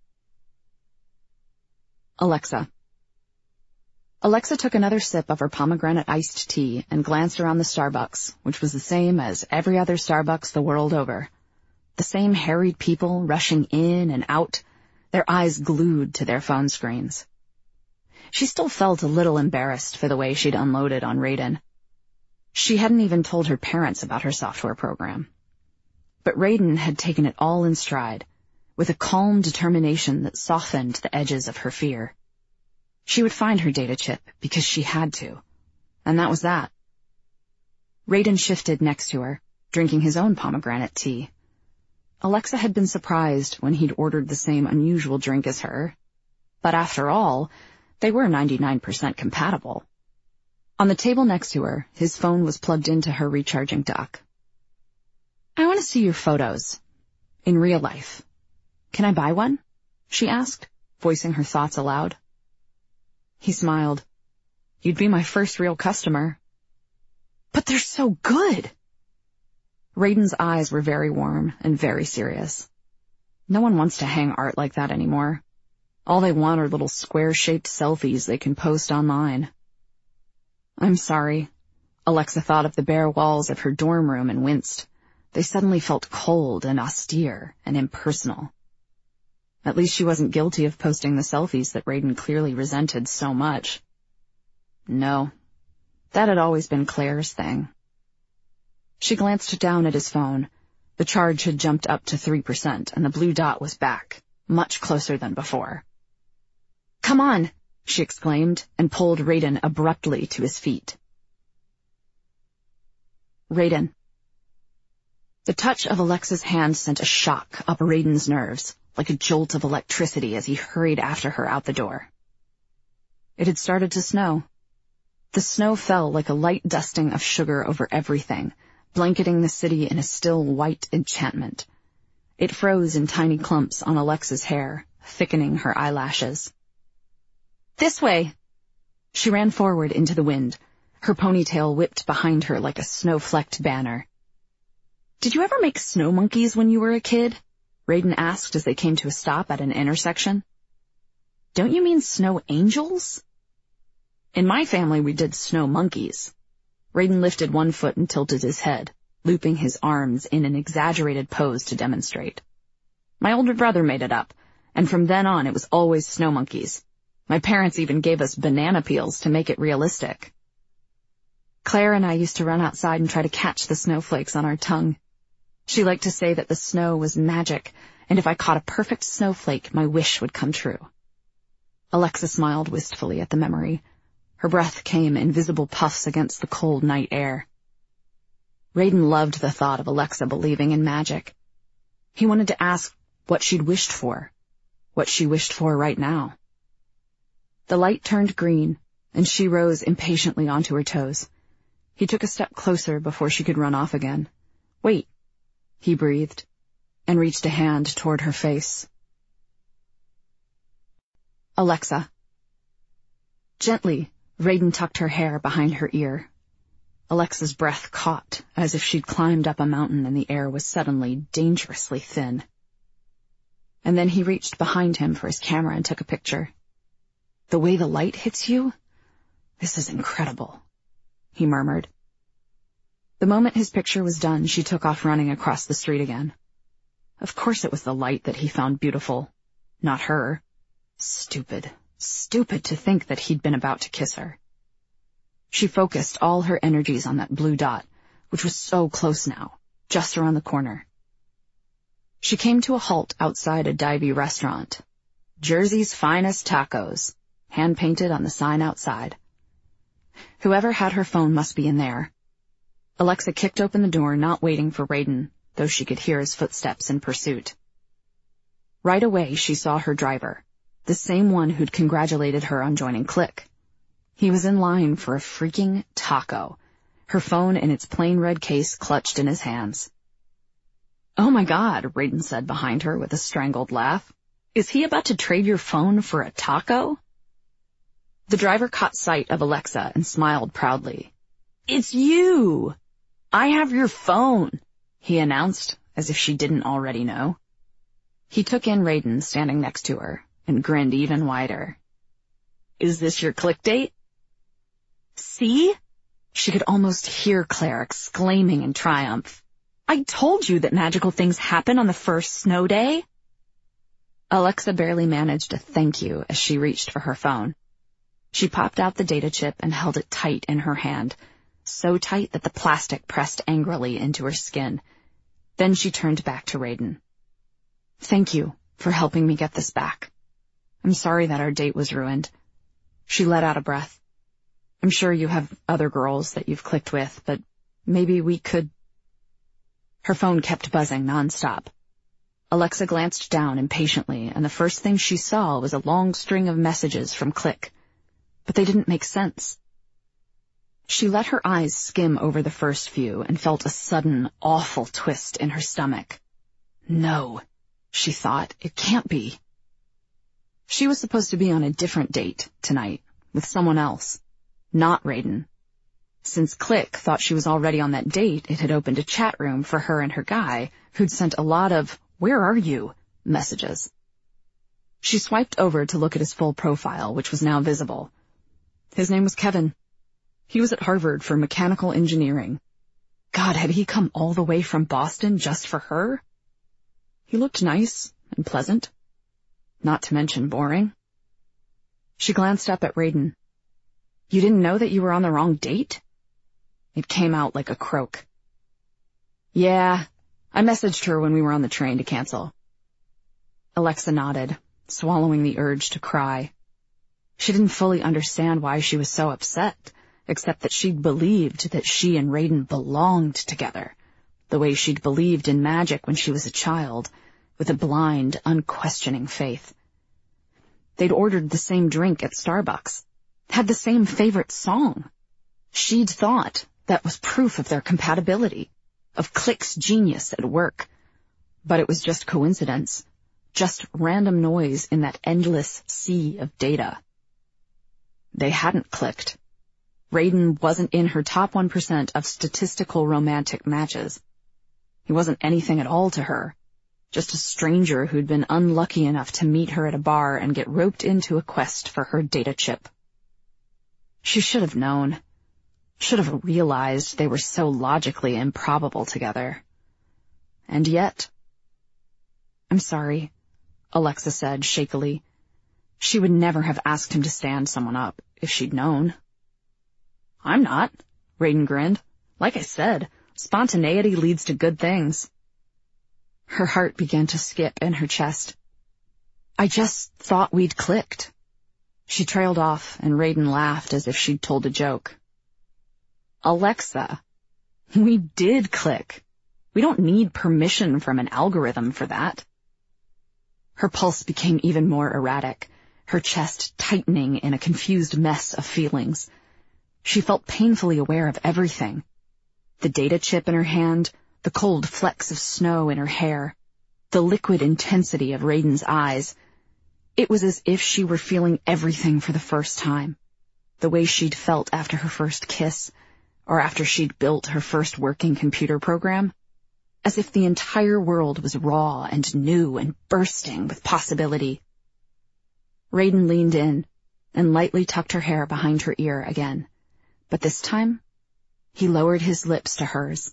Alexa. Alexa took another sip of her pomegranate iced tea and glanced around the Starbucks, which was the same as every other Starbucks the world over. The same harried people rushing in and out, their eyes glued to their phone screens. She still felt a little embarrassed for the way she'd unloaded on Raiden. She hadn't even told her parents about her software program. But Raiden had taken it all in stride, with a calm determination that softened the edges of her fear. She would find her data chip because she had to, and that was that. Raiden shifted next to her, drinking his own pomegranate tea. Alexa had been surprised when he'd ordered the same unusual drink as her, but after all, they were ninety-nine percent compatible. On the table next to her, his phone was plugged into her recharging dock. I want to see your photos. In real life. Can I buy one? She asked, voicing her thoughts aloud. He smiled. You'd be my first real customer. But they're so good! Raiden's eyes were very warm and very serious. No one wants to hang art like that anymore. All they want are little square-shaped selfies they can post online. I'm sorry. Alexa thought of the bare walls of her dorm room and winced. They suddenly felt cold and austere and impersonal. At least she wasn't guilty of posting the selfies that Raiden clearly resented so much. No, that had always been Claire's thing. She glanced down at his phone. The charge had jumped up to three percent, and the blue dot was back, much closer than before. Come on, she exclaimed, and pulled Raiden abruptly to his feet. Raiden. The touch of Alexa's hand sent a shock up Raiden's nerves, like a jolt of electricity as he hurried after her out the door. It had started to snow. The snow fell like a light dusting of sugar over everything, blanketing the city in a still white enchantment. It froze in tiny clumps on Alexa's hair, thickening her eyelashes. This way! She ran forward into the wind, her ponytail whipped behind her like a snow-flecked banner. Did you ever make snow monkeys when you were a kid? Raiden asked as they came to a stop at an intersection. Don't you mean snow angels? In my family, we did snow monkeys. Raiden lifted one foot and tilted his head, looping his arms in an exaggerated pose to demonstrate. My older brother made it up, and from then on it was always snow monkeys. My parents even gave us banana peels to make it realistic. Claire and I used to run outside and try to catch the snowflakes on our tongue. She liked to say that the snow was magic, and if I caught a perfect snowflake, my wish would come true. Alexa smiled wistfully at the memory. Her breath came in visible puffs against the cold night air. Raiden loved the thought of Alexa believing in magic. He wanted to ask what she'd wished for, what she wished for right now. The light turned green, and she rose impatiently onto her toes. He took a step closer before she could run off again. Wait, he breathed, and reached a hand toward her face. Alexa. Gently, Raiden tucked her hair behind her ear. Alexa's breath caught, as if she'd climbed up a mountain and the air was suddenly dangerously thin. And then he reached behind him for his camera and took a picture. The way the light hits you? This is incredible, he murmured. The moment his picture was done, she took off running across the street again. Of course it was the light that he found beautiful, not her. Stupid, stupid to think that he'd been about to kiss her. She focused all her energies on that blue dot, which was so close now, just around the corner. She came to a halt outside a divey restaurant. Jersey's Finest Tacos, hand-painted on the sign outside. Whoever had her phone must be in there. Alexa kicked open the door, not waiting for Raiden, though she could hear his footsteps in pursuit. Right away, she saw her driver, the same one who'd congratulated her on joining Click. He was in line for a freaking taco, her phone in its plain red case clutched in his hands. "Oh my God," Raiden said behind her with a strangled laugh. "Is he about to trade your phone for a taco?" The driver caught sight of Alexa and smiled proudly. "It's you! I have your phone," he announced, as if she didn't already know. He took in Raiden standing next to her and grinned even wider. "Is this your Click date?" "See?" She could almost hear Claire exclaiming in triumph. "I told you that magical things happen on the first snow day." Alexa barely managed a thank you as she reached for her phone. She popped out the data chip and held it tight in her hand, so tight that the plastic pressed angrily into her skin. Then she turned back to Raiden. "Thank you for helping me get this back. I'm sorry that our date was ruined." She let out a breath. "I'm sure you have other girls that you've clicked with, but maybe we could..." Her phone kept buzzing nonstop. Alexa glanced down impatiently, and the first thing she saw was a long string of messages from Click. But they didn't make sense. She let her eyes skim over the first few and felt a sudden, awful twist in her stomach. No, she thought, it can't be. She was supposed to be on a different date tonight, with someone else, not Raiden. Since Click thought she was already on that date, it had opened a chat room for her and her guy, who'd sent a lot of, "Where are you?" messages. She swiped over to look at his full profile, which was now visible. His name was Kevin. He was at Harvard for mechanical engineering. God, had he come all the way from Boston just for her? He looked nice and pleasant, not to mention boring. She glanced up at Raiden. "You didn't know that you were on the wrong date?" It came out like a croak. "Yeah, I messaged her when we were on the train to cancel." Alexa nodded, swallowing the urge to cry. She didn't fully understand why she was so upset, except that she'd believed that she and Raiden belonged together, the way she'd believed in magic when she was a child, with a blind, unquestioning faith. They'd ordered the same drink at Starbucks, had the same favorite song. She'd thought that was proof of their compatibility, of Click's genius at work. But it was just coincidence, just random noise in that endless sea of data. They hadn't clicked. Raiden wasn't in her top one percent of statistical romantic matches. He wasn't anything at all to her, just a stranger who'd been unlucky enough to meet her at a bar and get roped into a quest for her data chip. She should have known. Should have realized they were so logically improbable together. And yet... "I'm sorry," Alexa said shakily. She would never have asked him to stand someone up if she'd known. "I'm not," Raiden grinned. "Like I said, spontaneity leads to good things." Her heart began to skip in her chest. "I just thought we'd clicked." She trailed off, and Raiden laughed as if she'd told a joke. "Alexa, we did click. We don't need permission from an algorithm for that." Her pulse became even more erratic, her chest tightening in a confused mess of feelings. She felt painfully aware of everything. The data chip in her hand, the cold flecks of snow in her hair, the liquid intensity of Raiden's eyes. It was as if she were feeling everything for the first time, the way she'd felt after her first kiss, or after she'd built her first working computer program, as if the entire world was raw and new and bursting with possibility. Raiden leaned in and lightly tucked her hair behind her ear again, but this time he lowered his lips to hers.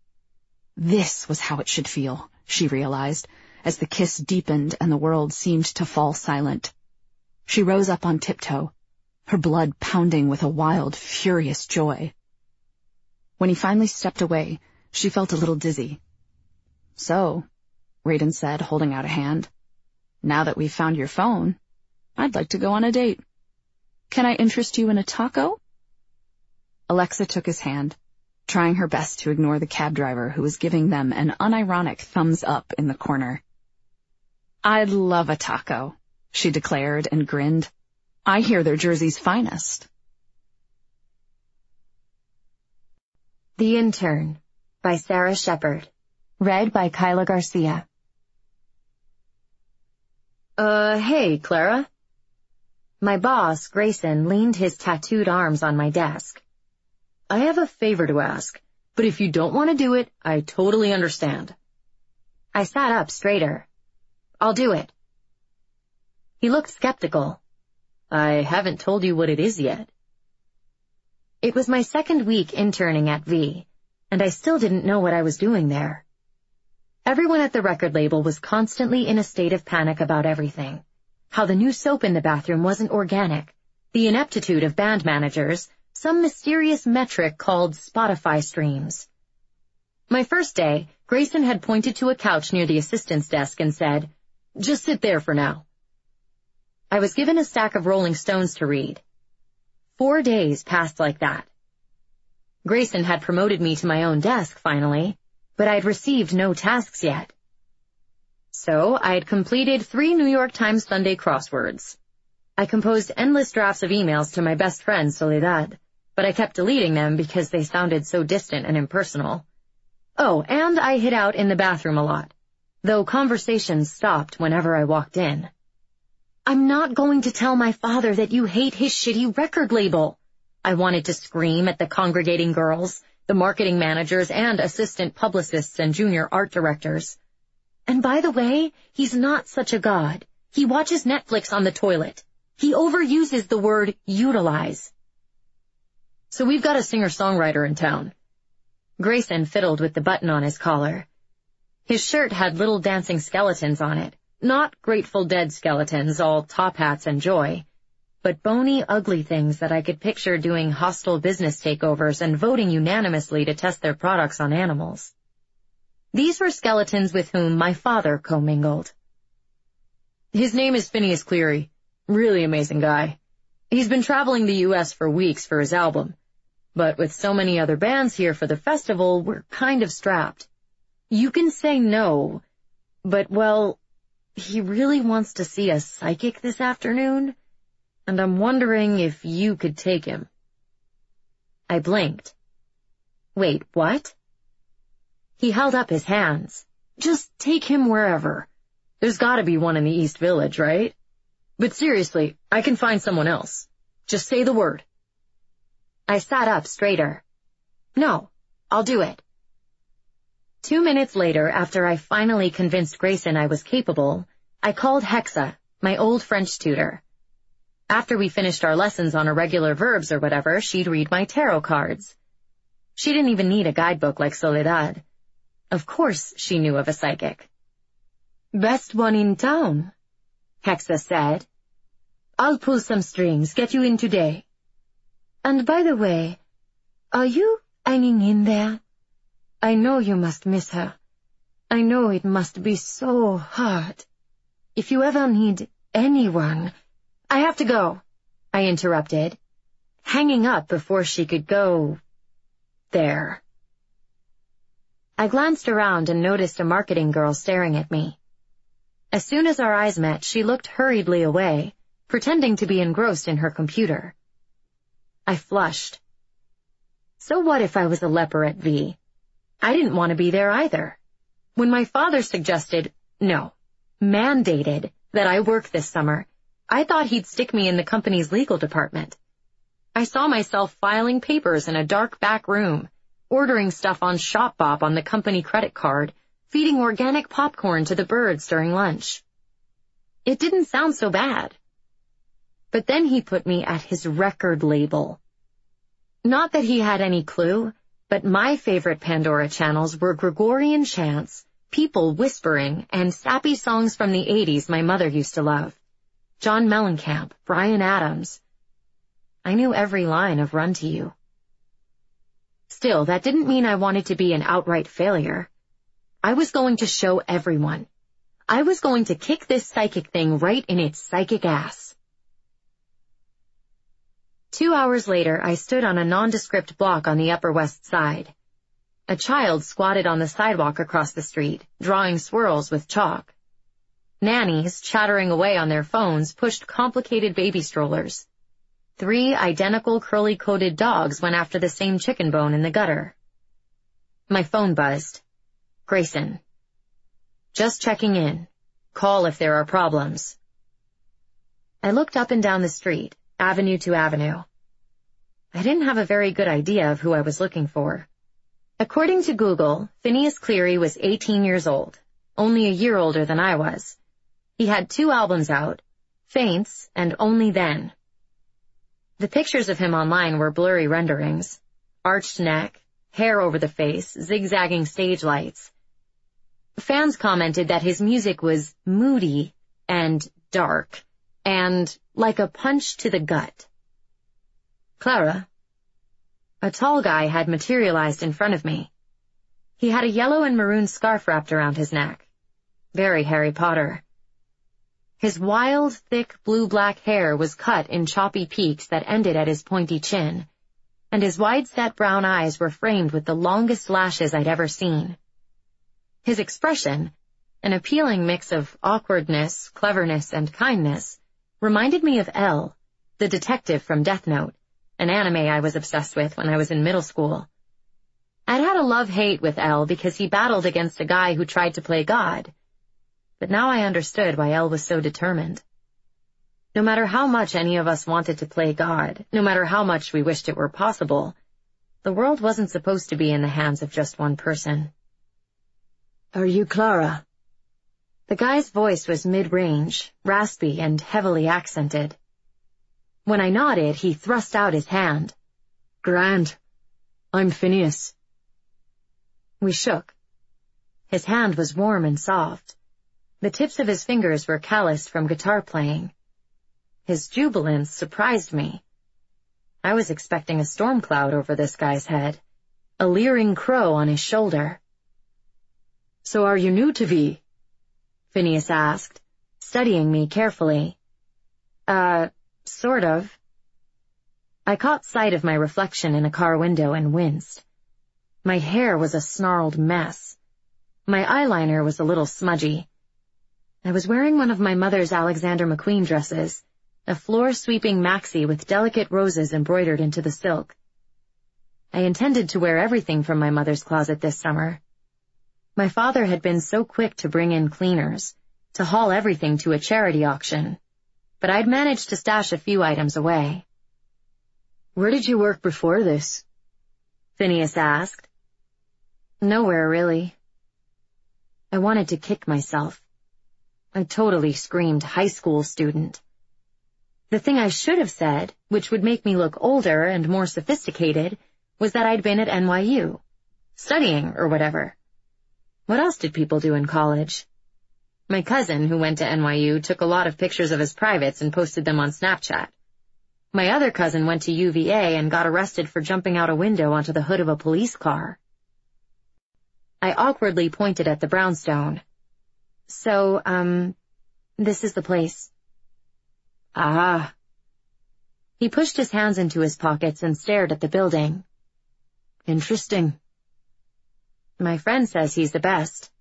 This was how it should feel, she realized, as the kiss deepened and the world seemed to fall silent. She rose up on tiptoe, her blood pounding with a wild, furious joy. When he finally stepped away, she felt a little dizzy. "So," Raiden said, holding out a hand, "now that we've found your phone, I'd like to go on a date. Can I interest you in a taco?" Alexa took his hand, trying her best to ignore the cab driver who was giving them an unironic thumbs up in the corner. "I'd love a taco," she declared and grinned. "I hear they're Jersey's finest." The Intern by Sarah Shepard. Read by Kyla Garcia. Uh, hey, Clara. My boss, Grayson, leaned his tattooed arms on my desk. I have a favor to ask, but if you don't want to do it, I totally understand. I sat up straighter. I'll do it. He looked skeptical. I haven't told you what it is yet. It was my second week interning at V, and I still didn't know what I was doing there. Everyone at the record label was constantly in a state of panic about everything. How the new soap in the bathroom wasn't organic, the ineptitude of band managers, some mysterious metric called Spotify streams. My first day, Grayson had pointed to a couch near the assistant's desk and said, "Just sit there for now." I was given a stack of Rolling Stones to read. Four days passed like that. Grayson had promoted me to my own desk finally, but I'd received no tasks yet. So I had completed three New York Times Sunday crosswords. I composed endless drafts of emails to my best friend, Soledad, but I kept deleting them because they sounded so distant and impersonal. Oh, and I hid out in the bathroom a lot, though conversations stopped whenever I walked in. "I'm not going to tell my father that you hate his shitty record label," I wanted to scream at the congregating girls, the marketing managers and assistant publicists and junior art directors. "And by the way, he's not such a god. He watches Netflix on the toilet. He overuses the word utilize." "So we've got a singer-songwriter in town." Grayson fiddled with the button on his collar. His shirt had little dancing skeletons on it, not Grateful Dead skeletons, all top hats and joy, but bony, ugly things that I could picture doing hostile business takeovers and voting unanimously to test their products on animals. These were skeletons with whom my father commingled. "His name is Phineas Cleary. Really amazing guy. He's been traveling the U S for weeks for his album, but with so many other bands here for the festival, we're kind of strapped. You can say no, but, well, he really wants to see a psychic this afternoon, and I'm wondering if you could take him." I blinked. "Wait, what?" He held up his hands. "Just take him wherever. There's gotta be one in the East Village, right? But seriously, I can find someone else. Just say the word." I sat up straighter. "No, I'll do it." Two minutes later, after I finally convinced Grayson I was capable, I called Hexa, my old French tutor. After we finished our lessons on irregular verbs or whatever, she'd read my tarot cards. She didn't even need a guidebook like Soledad. Of course she knew of a psychic. "Best one in town," Hexa said. "I'll pull some strings, get you in today. And by the way, are you hanging in there? I know you must miss her. I know it must be so hard. If you ever need anyone—" "I have to go," I interrupted, hanging up before she could go there. I glanced around and noticed a marketing girl staring at me. As soon as our eyes met, she looked hurriedly away, pretending to be engrossed in her computer. I flushed. So what if I was a leper at V? I didn't want to be there either. When my father suggested, no, mandated, that I work this summer, I thought he'd stick me in the company's legal department. I saw myself filing papers in a dark back room, ordering stuff on ShopBop on the company credit card, feeding organic popcorn to the birds during lunch. It didn't sound so bad. But then he put me at his record label. Not that he had any clue, but my favorite Pandora channels were Gregorian chants, people whispering, and sappy songs from the eighties my mother used to love. John Mellencamp, Bryan Adams. I knew every line of Run to You. Still, that didn't mean I wanted to be an outright failure. I was going to show everyone. I was going to kick this psychic thing right in its psychic ass. Two hours later, I stood on a nondescript block on the Upper West Side. A child squatted on the sidewalk across the street, drawing swirls with chalk. Nannies, chattering away on their phones, pushed complicated baby strollers. Three identical curly-coated dogs went after the same chicken bone in the gutter. My phone buzzed. Grayson. Just checking in. Call if there are problems. I looked up and down the street, avenue to avenue. I didn't have a very good idea of who I was looking for. According to Google, Phineas Cleary was eighteen years old, only a year older than I was. He had two albums out, Faints and Only Then. The pictures of him online were blurry renderings, arched neck, hair over the face, zigzagging stage lights. Fans commented that his music was moody and dark and like a punch to the gut. Clara. A tall guy had materialized in front of me. He had a yellow and maroon scarf wrapped around his neck. Very Harry Potter. His wild, thick, blue-black hair was cut in choppy peaks that ended at his pointy chin, and his wide-set brown eyes were framed with the longest lashes I'd ever seen. His expression, an appealing mix of awkwardness, cleverness, and kindness, reminded me of Elle, the detective from Death Note, an anime I was obsessed with when I was in middle school. I'd had a love-hate with Elle because he battled against a guy who tried to play God. But now I understood why Elle was so determined. No matter how much any of us wanted to play God, no matter how much we wished it were possible, the world wasn't supposed to be in the hands of just one person. Are you Clara? The guy's voice was mid-range, raspy, and heavily accented. When I nodded, he thrust out his hand. Grand. I'm Phineas. We shook. His hand was warm and soft. The tips of his fingers were calloused from guitar playing. His jubilance surprised me. I was expecting a storm cloud over this guy's head, a leering crow on his shoulder. So are you new to V? Phineas asked, studying me carefully. Uh, sort of. I caught sight of my reflection in a car window and winced. My hair was a snarled mess. My eyeliner was a little smudgy. I was wearing one of my mother's Alexander McQueen dresses, a floor-sweeping maxi with delicate roses embroidered into the silk. I intended to wear everything from my mother's closet this summer. My father had been so quick to bring in cleaners, to haul everything to a charity auction, but I'd managed to stash a few items away. Where did you work before this? Phineas asked. Nowhere, really. I wanted to kick myself. I totally screamed high school student. The thing I should have said, which would make me look older and more sophisticated, was that I'd been at N Y U, studying or whatever. What else did people do in college? My cousin, who went to N Y U, took a lot of pictures of his privates and posted them on Snapchat. My other cousin went to U V A and got arrested for jumping out a window onto the hood of a police car. I awkwardly pointed at the brownstone. So, um, this is the place. Ah. He pushed his hands into his pockets and stared at the building. Interesting. My friend says he's the best.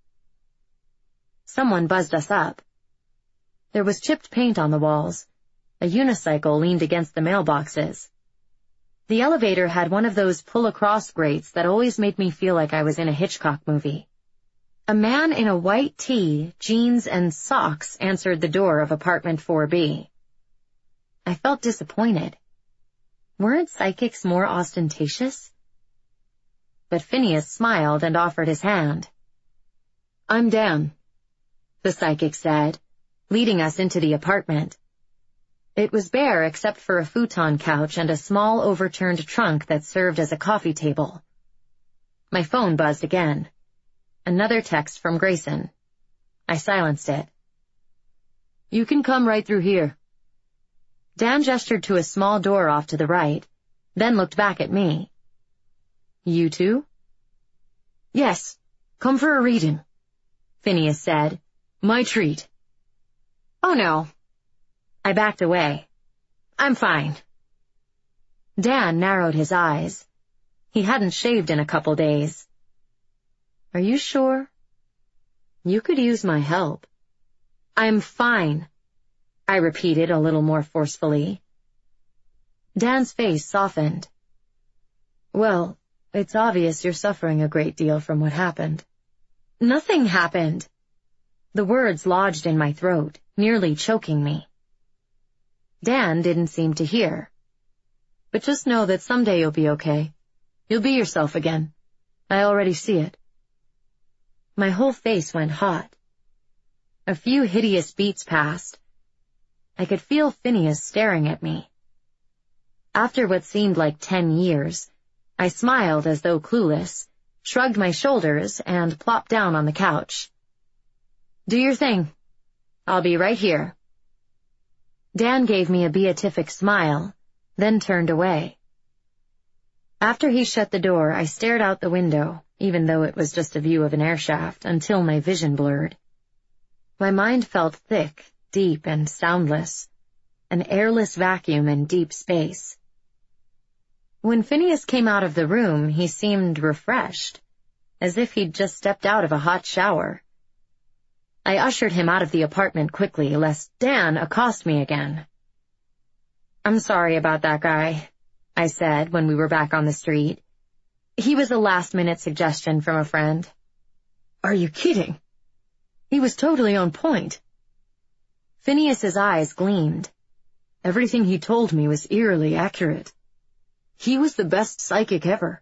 Someone buzzed us up. There was chipped paint on the walls. A unicycle leaned against the mailboxes. The elevator had one of those pull-across grates that always made me feel like I was in a Hitchcock movie. A man in a white tee, jeans, and socks answered the door of apartment four B. I felt disappointed. Weren't psychics more ostentatious? But Phineas smiled and offered his hand. I'm Dan, the psychic said, leading us into the apartment. It was bare except for a futon couch and a small overturned trunk that served as a coffee table. My phone buzzed again. Another text from Grayson. I silenced it. You can come right through here. Dan gestured to a small door off to the right, then looked back at me. You two? Yes, come for a reading, Phineas said. My treat. Oh no. I backed away. I'm fine. Dan narrowed his eyes. He hadn't shaved in a couple days. Are you sure? You could use my help. I'm fine, I repeated a little more forcefully. Dan's face softened. Well, it's obvious you're suffering a great deal from what happened. Nothing happened. The words lodged in my throat, nearly choking me. Dan didn't seem to hear. But just know that someday you'll be okay. You'll be yourself again. I already see it. My whole face went hot. A few hideous beats passed. I could feel Phineas staring at me. After what seemed like ten years, I smiled as though clueless, shrugged my shoulders, and plopped down on the couch. Do your thing. I'll be right here. Dan gave me a beatific smile, then turned away. After he shut the door, I stared out the window, even though it was just a view of an airshaft, until my vision blurred. My mind felt thick, deep, and soundless, an airless vacuum in deep space. When Phineas came out of the room, he seemed refreshed, as if he'd just stepped out of a hot shower. I ushered him out of the apartment quickly, lest Dan accost me again. I'm sorry about that guy, I said when we were back on the street. He was a last-minute suggestion from a friend. Are you kidding? He was totally on point. Phineas's eyes gleamed. Everything he told me was eerily accurate. He was the best psychic ever.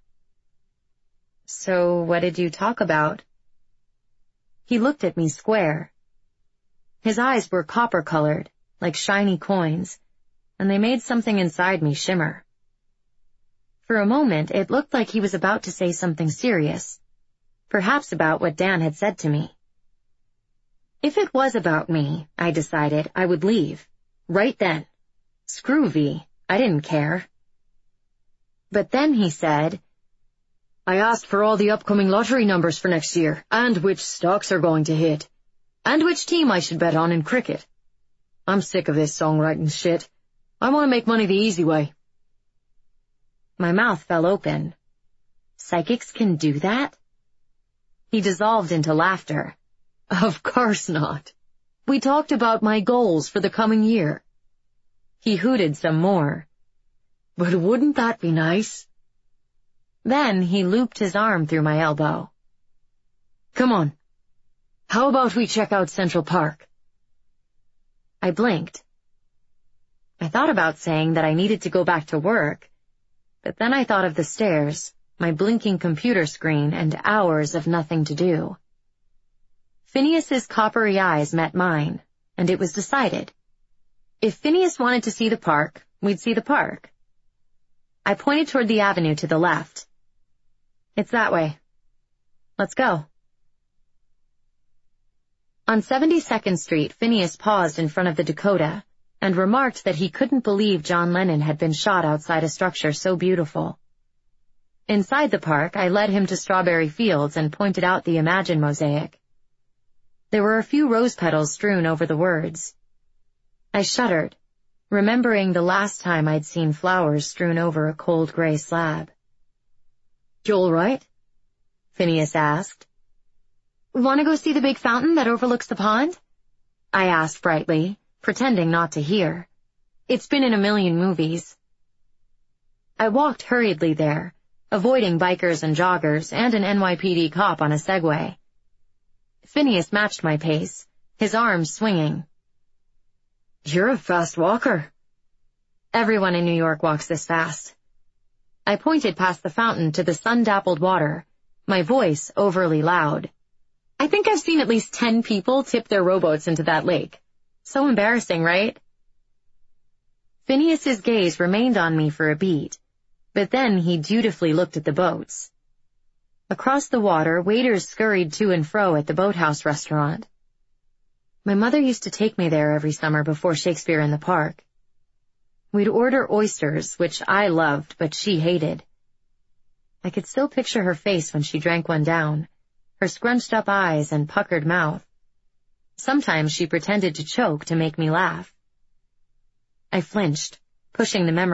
So what did you talk about? He looked at me square. His eyes were copper-colored, like shiny coins, and they made something inside me shimmer. For a moment, it looked like he was about to say something serious, perhaps about what Dan had said to me. If it was about me, I decided, I would leave. Right then. Screw V. I didn't care. But then he said, I asked for all the upcoming lottery numbers for next year, and which stocks are going to hit, and which team I should bet on in cricket. I'm sick of this songwriting shit. I want to make money the easy way. My mouth fell open. Psychics can do that? He dissolved into laughter. Of course not. We talked about my goals for the coming year. He hooted some more. But wouldn't that be nice? Then he looped his arm through my elbow. Come on. How about we check out Central Park? I blinked. I thought about saying that I needed to go back to work, but then I thought of the stairs, my blinking computer screen, and hours of nothing to do. Phineas's coppery eyes met mine, and it was decided. If Phineas wanted to see the park, we'd see the park. I pointed toward the avenue to the left. It's that way. Let's go. On seventy-second Street, Phineas paused in front of the Dakota and remarked that he couldn't believe John Lennon had been shot outside a structure so beautiful. Inside the park, I led him to Strawberry Fields and pointed out the Imagine mosaic. There were a few rose petals strewn over the words. I shuddered, remembering the last time I'd seen flowers strewn over a cold gray slab. You all right? Phineas asked. Want to go see the big fountain that overlooks the pond? I asked brightly, pretending not to hear. It's been in a million movies. I walked hurriedly there, avoiding bikers and joggers and an N Y P D cop on a Segway. Phineas matched my pace, his arms swinging. You're a fast walker. Everyone in New York walks this fast. I pointed past the fountain to the sun-dappled water, my voice overly loud. I think I've seen at least ten people tip their rowboats into that lake. So embarrassing, right? Phineas's gaze remained on me for a beat, but then he dutifully looked at the boats. Across the water, waiters scurried to and fro at the Boathouse restaurant. My mother used to take me there every summer before Shakespeare in the Park. We'd order oysters, which I loved, but she hated. I could still picture her face when she drank one down, her scrunched-up eyes and puckered mouth. Sometimes she pretended to choke to make me laugh. I flinched, pushing the memory